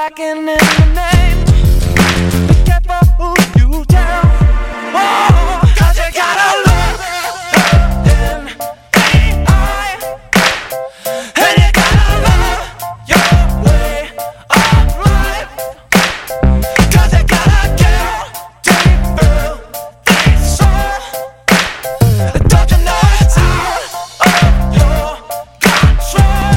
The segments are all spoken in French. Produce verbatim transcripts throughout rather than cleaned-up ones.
lacking in the name. Be careful who you tell. Oh, cause you gotta love in A I. And you gotta love your way of life. Cause you gotta care deep through the soul. Don't you know it's out of your control?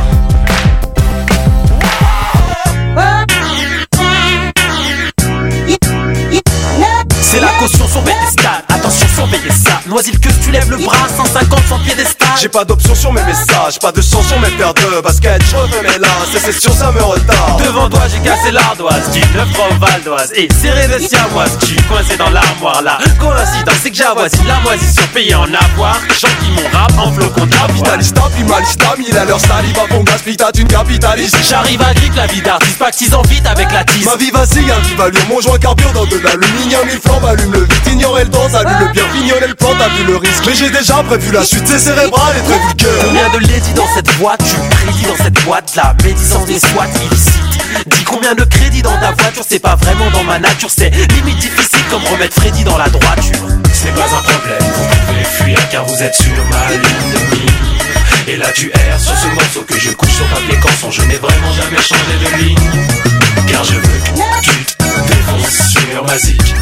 C'est la caution sur Bethesda. Attention, surveillez ça. Noisille que tu lèves le bras, cent cinquante sans piédestal. J'ai pas d'option sur mes messages, pas de sang sur mes paires de baskets. Je refais mes lasses et c'est sûr ça me retarde. Devant toi j'ai cassé l'ardoise du neuf francs valdoise et serré de siamoise. Tu coincé dans l'armoire là. Coïncidence c'est que j'avoisine la moisissure payée en avoir. Gens qui mon rap en flocon d'avoine. Capitaliste, puis malista, mille à leur salive à fond gaspille, t'as une capitaliste. J'arrive à grip la vie d'artiste, pactisant vite avec la tisse. Ma vie vacille, un vive allure, mon joint carbure dans de l'aluminium. Il flambe, allume le vite, ignorer le temps, salut le bien, pignonner le plan, t'as vu le risque. Mais j'ai déjà prévu la chute, c'est cérébral et très vulgaire. Combien de lady dans cette boîte, tu prédis dans cette boîte, la médisance des SWAT illicite. Dis combien de crédits dans ta voiture, c'est pas vraiment dans ma nature, c'est limite difficile comme remettre Freddy dans la droiture. C'est pas un problème, vous pouvez fuir car vous êtes sur ma ligne de mire. Et là tu erres sur ce morceau que je couche sur papier canson. Je n'ai vraiment jamais changé de ligne, car je veux que tu te défonces sur ma zik.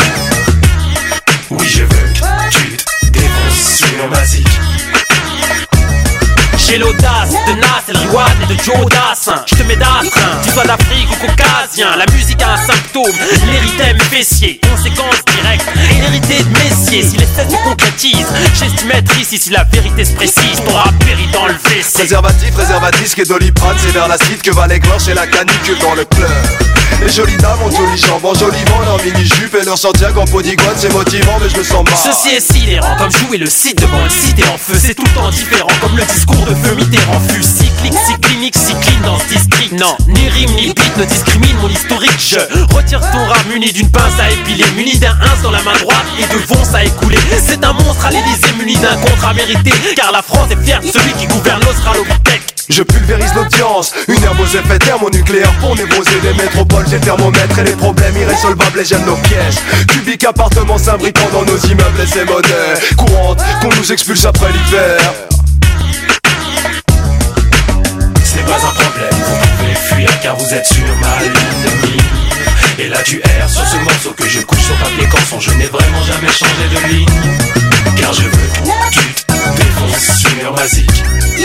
Oui je veux que tu te défonces sur ma zik. J'ai l'audace de Nas, El Riwan et de Joe Dassin. Je te mets d'astreint, tu sois d'Afrique ou caucasien. La musique a un symptôme, l'érythème fessier. Conséquence directe, hérité de Messier. Si les têtes se concrétisent, j'estime être ici. Si la vérité se précise, t'auras péri dans le W C. Préservatif, préservatif et Doliprane, c'est vers l'acide que va l'éclore chez la canicule dans le club. Les jolies dames ont jolies jambes, en joliment leur mini-jupe et leur Santiago en peau d'iguane, c'est motivant mais je me sens mal. Ceci est sidérant, comme jouer le site devant une cité en feu. C'est tout le temps différent, comme le discours de feu Mitterrand fut cyclique, cyclinique, cycline dans ce district. Non, ni rime ni beat ne discrimine mon historique. Je retire ton rat muni d'une pince à épiler, muni d'un ins dans la main droite et de vonce à écouler. C'est un monstre à l'Élysée muni d'un contrat mérité, car la France est fière de celui qui gouverne l'Australopithèque. Je pulvérise l'audience, une herbe aux effets thermonucléaires pour névroser les métropoles. J'ai le thermomètre et les problèmes irrésolvables et j'aime nos pièges. Cubique appartement s'imbriquant dans nos immeubles et c'est monnaie courante qu'on nous expulse après l'hiver. C'est pas un problème, vous pouvez fuir car vous êtes sur ma ligne de mire. Et là tu erres sur ce morceau que je couche sur papier canson. Je n'ai vraiment jamais changé de ligne, car je veux que tu te défonces sur ma zik.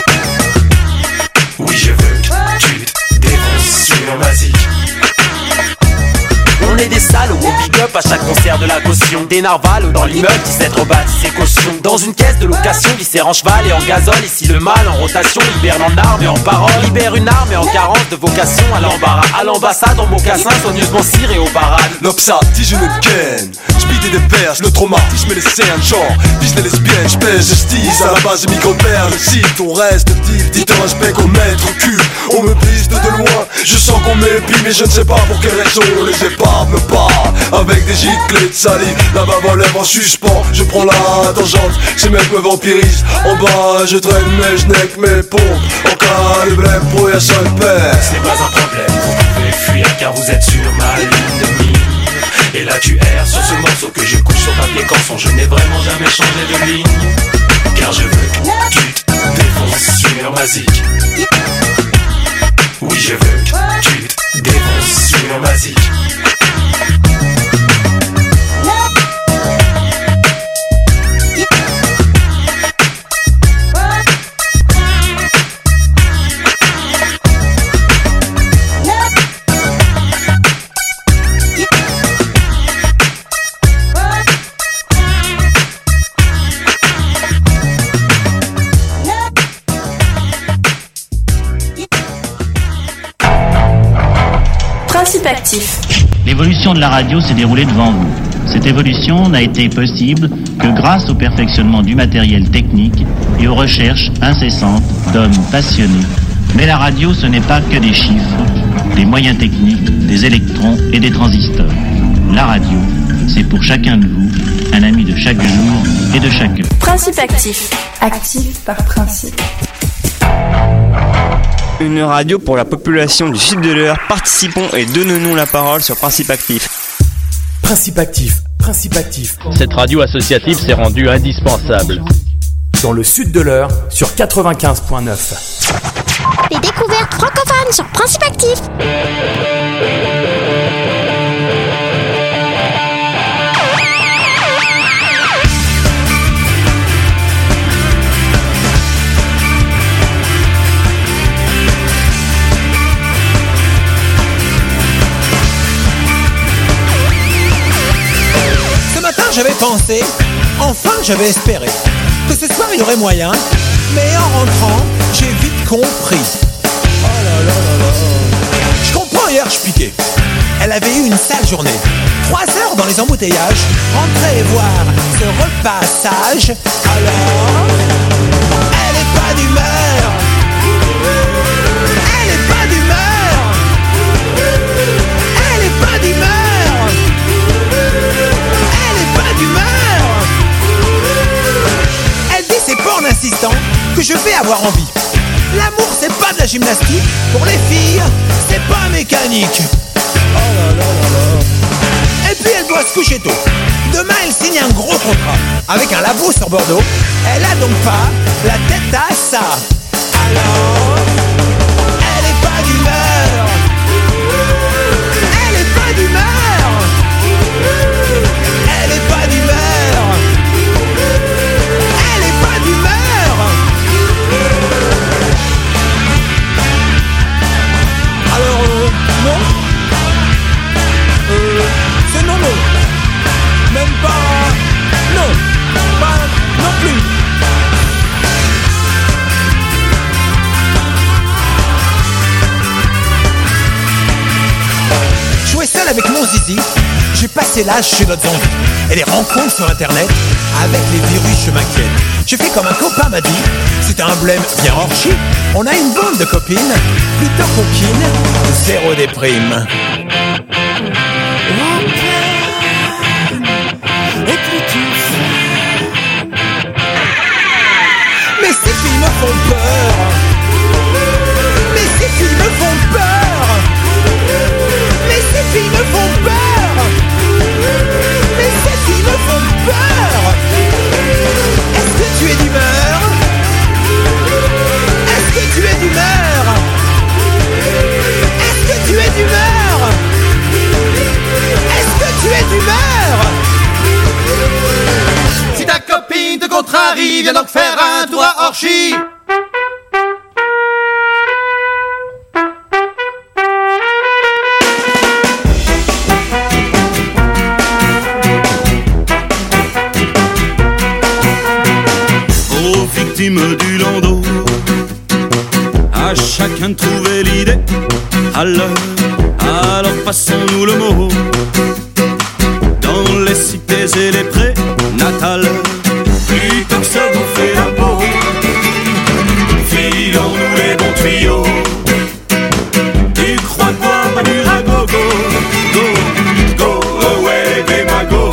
Oui je veux que tu te défonces sur ma zik. On est des salauds, on big up à chaque concert de la caution. Des narvals dans l'immeuble, dix-sept rebâtis ses cautions. Dans une caisse de location, viscère en cheval et en gazole. Ici le mal en rotation, libère en armes et en parole. Libère une arme et en carence de vocation à l'embarras. À l'ambassade en mocassin, soigneusement ciré aux parades. L'obsat, je ne ken. J'bite des perches, le traumatisme et les cernes. Genre, pisse les lesbiennes, j'pèse, j'stise. À la base, micro-père, le site, on reste deal. Dit un respect qu'on mètre au cul. On me pisse de, de loin, je sens qu'on m'épie. Mais je ne sais pas pour quelle raison les épaves me parlent. Avec des giclées de salive, la bave en lèvres en suspens. Je prends la tangente, ces mecs me vampirisent. En bas, je traîne mes genèques, mes pompes. En cas de blême pour un seul père. C'est pas un problème, vous pouvez fuir car vous êtes sur ma ligne de mire. Et là tu erres sur ce morceau que je couche sur papier canson. Je n'ai vraiment jamais changé de ligne, car je veux que tu te défonces sur ma zik. Oui je veux que tu te défonces sur ma zik. Principe actif. L'évolution de la radio s'est déroulée devant vous. Cette évolution n'a été possible que grâce au perfectionnement du matériel technique et aux recherches incessantes d'hommes passionnés. Mais la radio, ce n'est pas que des chiffres, des moyens techniques, des électrons et des transistors. La radio, c'est pour chacun de vous un ami de chaque jour et de chaque heure. Principe actif. Actif par principe. Une radio pour la population du sud de l'Eure. Participons et donnons-nous la parole sur Principe Actif. Principe Actif, Principe Actif. Cette radio associative s'est rendue indispensable. Dans le sud de l'Eure, sur quatre-vingt-quinze virgule neuf. Les découvertes francophones sur Principe Actif. J'avais pensé, enfin j'avais espéré que ce soir il y aurait moyen, mais en rentrant, j'ai vite compris. Oh là là là là. Je comprends, hier je piquais. Elle avait eu une sale journée. Trois heures dans les embouteillages, rentrer et voir ce repassage. Alors, elle est pas d'humeur. Elle est pas d'humeur. Elle est pas d'humeur. Elle dit c'est pas en insistant que je vais avoir envie. L'amour c'est pas de la gymnastique. Pour les filles c'est pas mécanique. Oh là là là là. Et puis elle doit se coucher tôt. Demain elle signe un gros contrat avec un labo sur Bordeaux. Elle a donc pas la tête à ça. Alors elle est pas d'humeur. Elle est pas d'humeur. Elle est pas d'humeur. Elle est pas d'humeur. Alors euh, non. Euh, c'est non non. Même pas. Non. Pas non plus. Jouer seul avec mon zizi. J'ai passé l'âge chez notre zombie. Et les rencontres sur internet, avec les virus je m'inquiète. J'ai fait comme un copain m'a dit, c'était un blême bien hors chi. On a une bande de copines, plutôt coquines, zéro déprime. Et puis tu sais. Mais ces filles me font peur. Mais ces filles me font peur. Mais ces filles me font peur. Mais ces filles me font peur. Est-ce que tu es d'humeur? Est-ce que tu es d'humeur? Est-ce que tu es d'humeur? Est-ce que tu es d'humeur? Si ta copine te contrarie, viens donc faire un tour à Orchy. Du landau, à chacun de trouver l'idée. Alors, alors passons-nous le mot. Dans les cités et les prés natales, plutôt que ça bouffer la peau, filons-nous les bons tuyaux. Tu crois quoi, pas du ragogo? Go, go away, des magots.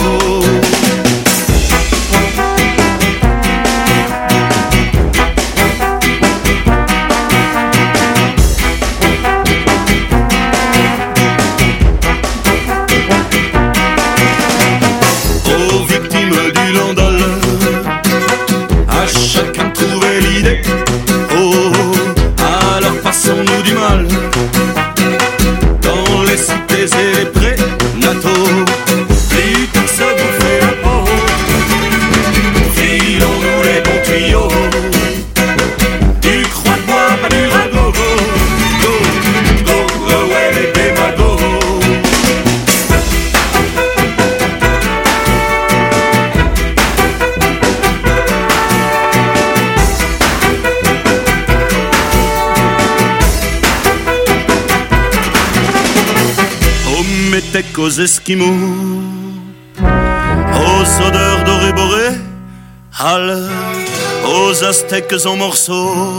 Aux Esquimaux, aux odeurs dorées boréales, aux Aztèques en morceaux,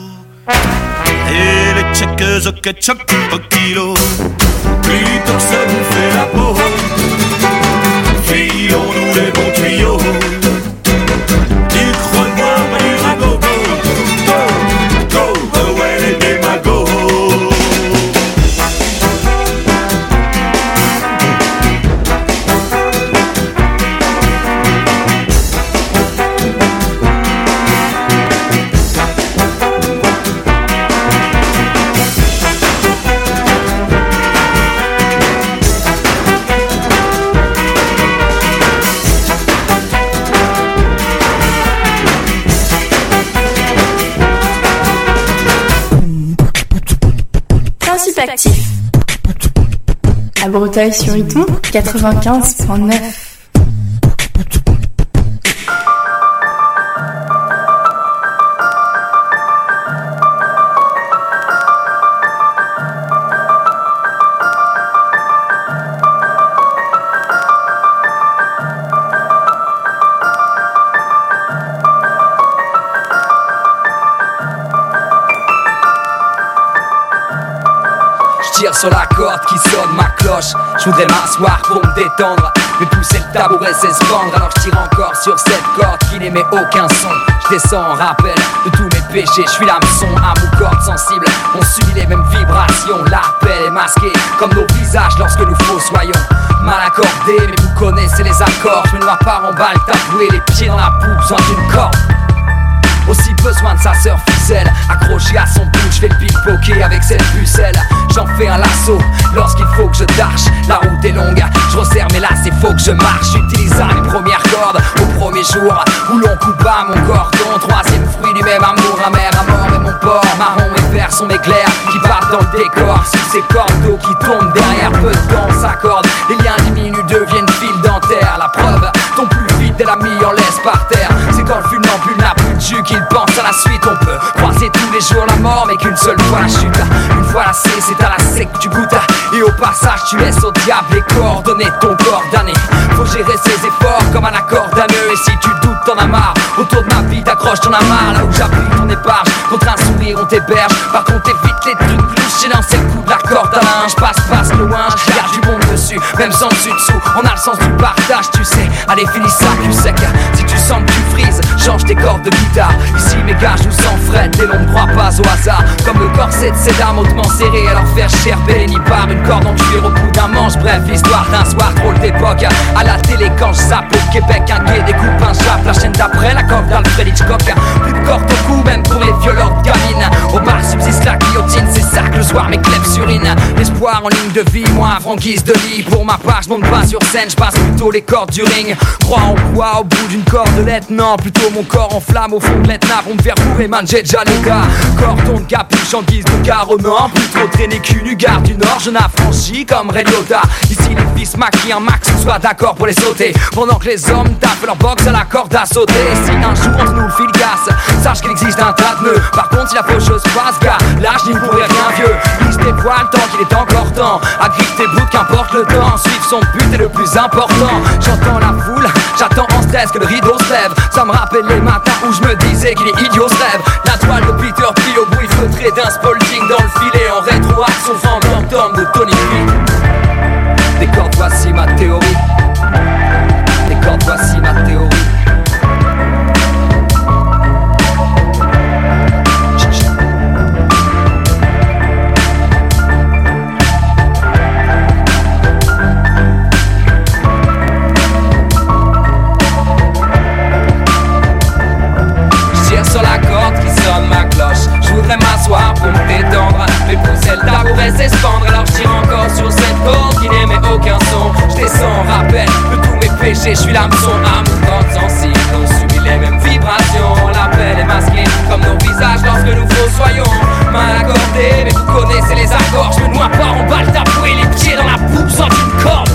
et les Tchèques au ketchup au kilo. Plutôt que ça bouffer la peau, filons-nous les bons tuyaux. Tu crois quoi, pas du ragogo? Go, go away les démagos. Bretagne sur Iton, quatre-vingt-quinze point neuf. Sur la corde qui sonne ma cloche, je voudrais m'asseoir pour me détendre, mais pousser le tabouret c'est se vendre. Alors je tire encore sur cette corde qui n'émet aucun son. Je descends en rappel de tous mes péchés, je suis l'hameçon à mon cordes sensibles. On subit les mêmes vibrations, l'appel est masqué comme nos visages lorsque nous fossoyons. Mal accordé, mais vous connaissez les accords. Je me noie pas en balle, taboué, les pieds dans la boue, besoin d'une corde. Aussi besoin de sa sœur ficelle, accroché à son bout, je fais le pickpocket avec cette pucelle. J'en fais un lasso lorsqu'il faut que je tâche. La route est longue, je resserre mais là c'est faux que je marche. J'utilisais les premières cordes au premier jour où l'on coupa mon cordon. Troisième fruit du même amour, amer à mort et mon porc. Marron et vert sont mes clairs qui partent dans le décor. Sous ces cordes d'eau qui tombent derrière, peu de temps on s'accorde. Les liens diminuent, deviennent fil dentaire. La preuve tombe plus vite et la mis en laisse par terre. C'est quand le funambule n'a plus de jus qu'il pense à la suite. On peut croiser tous les jours la mort mais qu'une seule fois la chute. Une fois lassé c'est à la sec que tu goûtes. Et au passage tu laisses au diable les coordonnées de ton corps damné. Faut gérer ses efforts comme un accordanneux. Et si tu doutes t'en as marre, autour de ma vie t'accroches ton amarre. Là où j'appuie ton épargne, contre un sourire on t'héberge. Par contre évite les trucs louches, j'ai lancé le coup de la corde à linge. Passe, passe loin, y'a du monde dessus, même sans dessus dessous. On a le sens du partage tu sais, allez finis ça cul sec. Si tu sens que tu frises, change tes cordes de guitare. Ici mes gars je vous s'enfrette et l'on ne croit pas au hasard. Comme le corset de ces dames hautement serré, alors faire gerber ni par une corde en cuir au bout d'un manche. Bref, l'histoire d'un soir drôle d'époque. À la télé quand je zappe au Québec, un gay découpe un jappe. La chaîne d'après, la corde d'Alfred Hitchcock. Plus de corde au cou, même pour les violeurs de gamines. Au bar subsiste la guillotine, c'est ça que le soir mes clefs surine. L'espoir en ligne de vie, moi en guise de lit. Pour ma part, je monte pas sur scène, je passe plutôt les cordes du ring. Croix en bois au bout d'une cordelette, non, plutôt mon corps en flamme au fond de l'Etna pour me faire bourrer, man, j'ai déjà les gars. Cordon de capuche en guise de carreau, non, plus trop traîné qu'une gare du Nord, je n'affranchis comme Ray Liotta. Ici les fils maquillent un max, soient d'accord pour les sauter. Pendant que les hommes tapent leur box à la corde à sauter. Si un jour on nous le fil casse, sache qu'il existe un tas de nœuds. Par contre si la faucheuse passe, gars, là je n'y pourrais rien vieux. Il se dévoile tant qu'il est encore temps. Agrippe tes bouts, qu'importe le temps. Suivre son but est le plus important. J'entends la foule, j'attends en stress que le rideau se lève. Ça me rappelle les matins où je me disais qu'il est idiot ce rêve. La toile de Peter plie au bruit feutré d'un Spalding dans le filet. En rétroaction fantôme de Tony P. Des cordes, voici ma théorie. Des cordes, voici ma théorie. Sur la corde qui sonne ma cloche, je voudrais m'asseoir pour me détendre, mais pousser le tabouret c'est se fendre. Alors je tire encore sur cette corde qui n'émet aucun son. Je descends en rappel de tous mes péchés, je suis l'hameçon à mon corps sensible. On subit les mêmes vibrations, l'appel est masqué comme nos visages lorsque nous fossoyons. Mal accordé, mais vous connaissez les accords. Je me noie pas en balle tabouret, les pieds dans la boue sans une corde.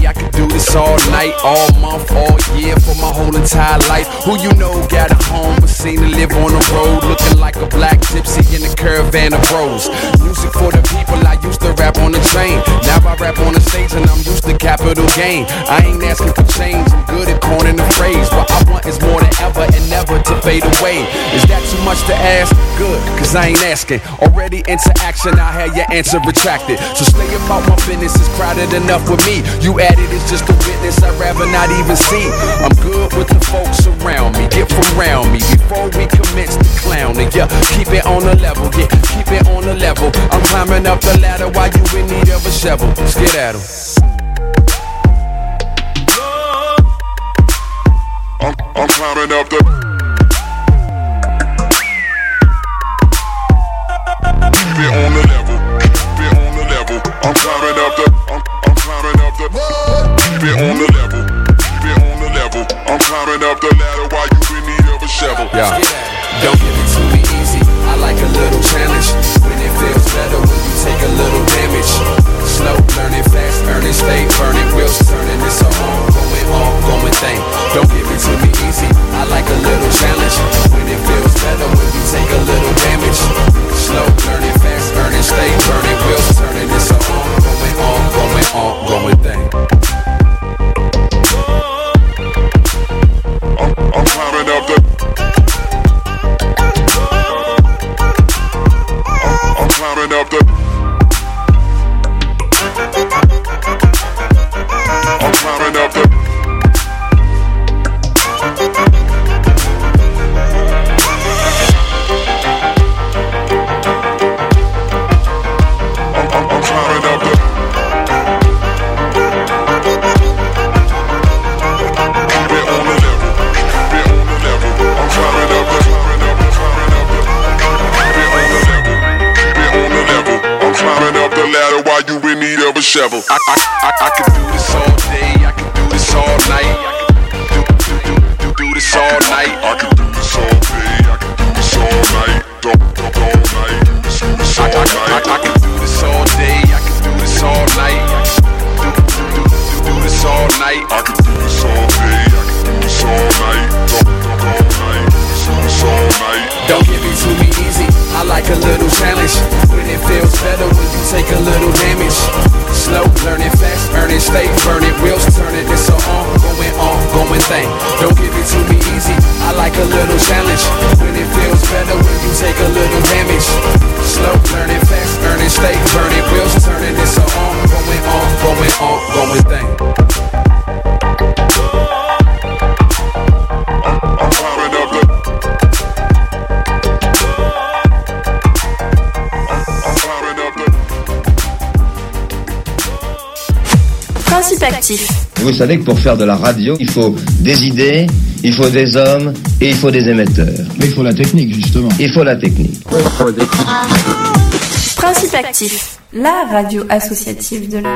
All month, all year, for my whole entire life. Who you know got a home seen to live on the road, looking like a black gypsy in a caravan of bros. Music for the people, I used to rap on the train. Now I rap on the stage and I'm used to capital gain. I ain't asking for change, I'm good at coining the phrase. What I want is more than ever and never to fade away. Is that too much to ask? Good, cause I ain't asking. Already into action, I had your answer retracted. So stay about my business, it's crowded enough with me. You added it's just a witness, I'd rather not even see. I'm good with the folks around me, get from around me before we commence to clowning. Yeah, keep it on the level, yeah, keep it on the level. I'm climbing up the ladder while you in need of a shovel. Skedaddle. I'm, I'm climbing up the. Keep it on the level, keep it on the level. I'm climbing up the. I'm, I'm climbing up the. Keep it on the level, keep it on the level. I'm climbing up the ladder while you in need of a shovel. Yeah. Don't give it to me easy. I like a little challenge. When it feels better when you take a little damage. Slow, learning fast, earning, stay burning, wheels turning. It's a ongoing, ongoing thing. Don't give it to me easy. I like a little challenge. When it feels better when you take a little damage. Slow, learning fast, earning, stay burning, wheels turning. It's a ongoing, ongoing, ongoing thing. I'm, I'm climbing up the. I'm, I'm climbing up the. I'm climbing up the. I'm, I'm, I'm climbing up the. Keep it on the level, keep it on the level. I'm climbing up the, climbing up the, climbing up the. Keep it on the level, keep it on the level. I'm climbing up the ladder while you in need of a shovel. I, I, I, I can do this all day, I can do this all night. Do, do, do, do, do this all night. I can do this all day, I can do this all night. Don't, don't, all night, do this, do this all I, I, night. I, I can do this all day, I can do this all night. Do, do, do, do, do this all night. I can do this all day, I can do this all night. Don't, don't, all night, do this, do this all night. Don't give it to me easy, I like a little challenge. When it feels better when you take a little damage. Slow, learning fast, earning, stay burning, wheels turning. It's a ongoing, ongoing thing. Don't give it to me easy, I like a little challenge. When it feels better when you take a little damage. Slow, learning fast, earning, stay burning, wheels turning. It's a ongoing, ongoing, ongoing thing. I'm, I'm climbing up the. I'm, I'm climbing up the. Principe actif. Vous savez que pour faire de la radio, il faut des idées, il faut des hommes et il faut des émetteurs. Mais il faut la technique, justement. Il faut la technique. Principe actif, la radio associative de la...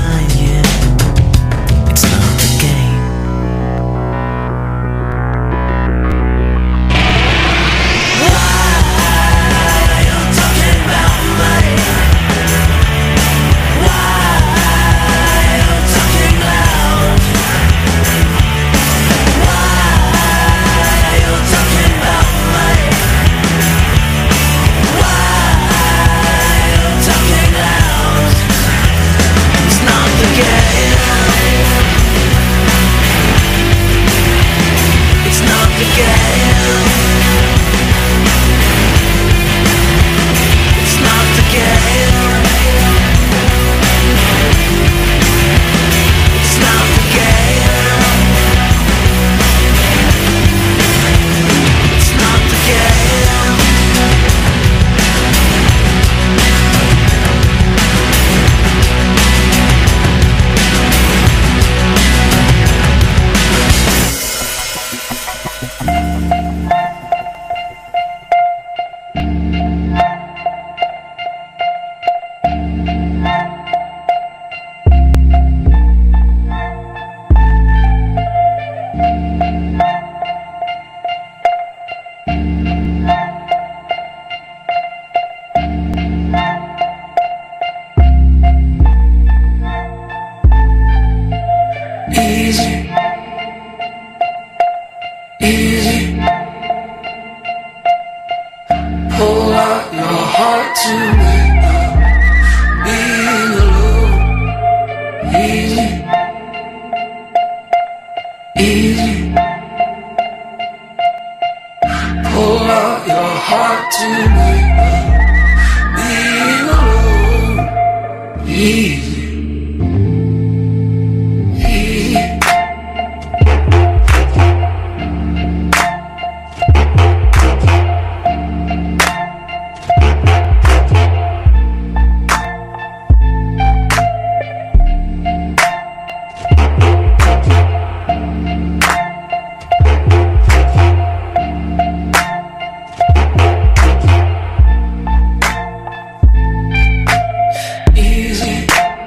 Easy.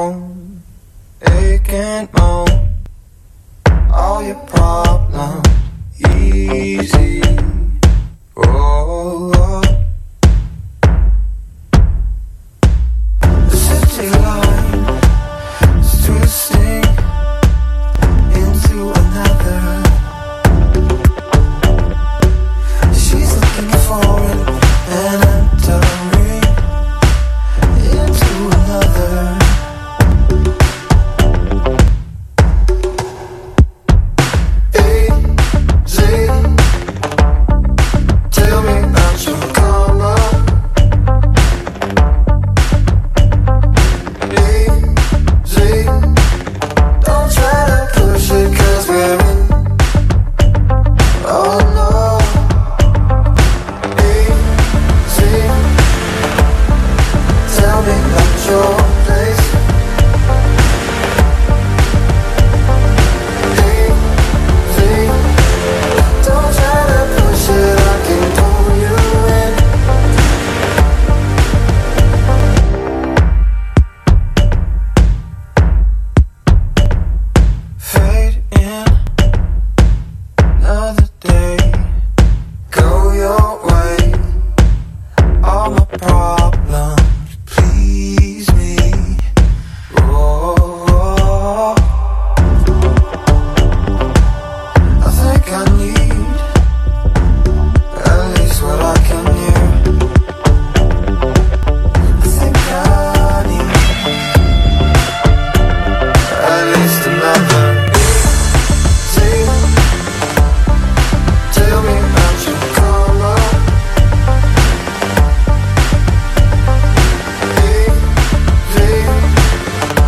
alone. It can't move all your problems easy.